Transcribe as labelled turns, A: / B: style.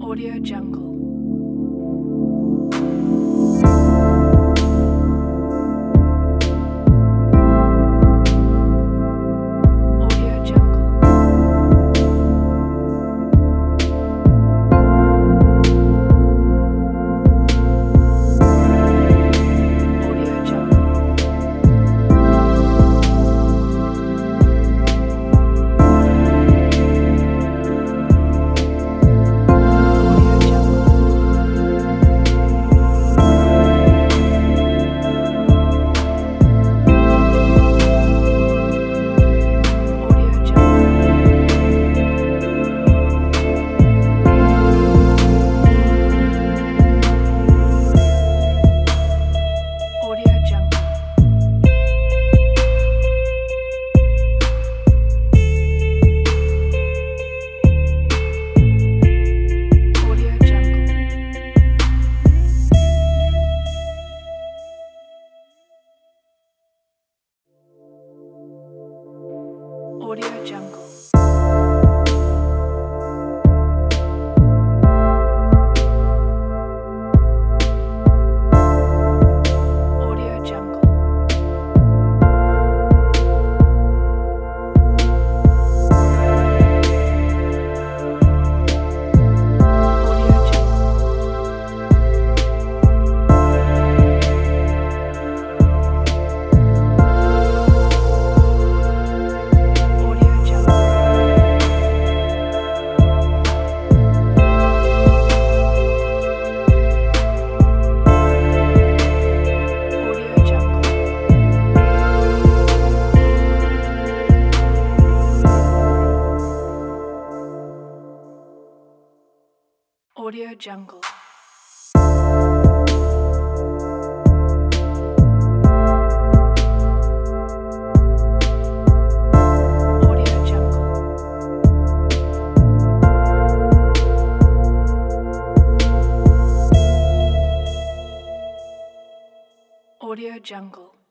A: Audio Jungle. Audio Jungle. Audio Jungle. Audio Jungle. Audio Jungle. Audio Jungle. Audio Jungle. Audio Jungle. Audio Jungle. Audio Jungle. Audio Jungle. Audio Jungle. Audio Jungle. Audio Jungle. Audio Jungle.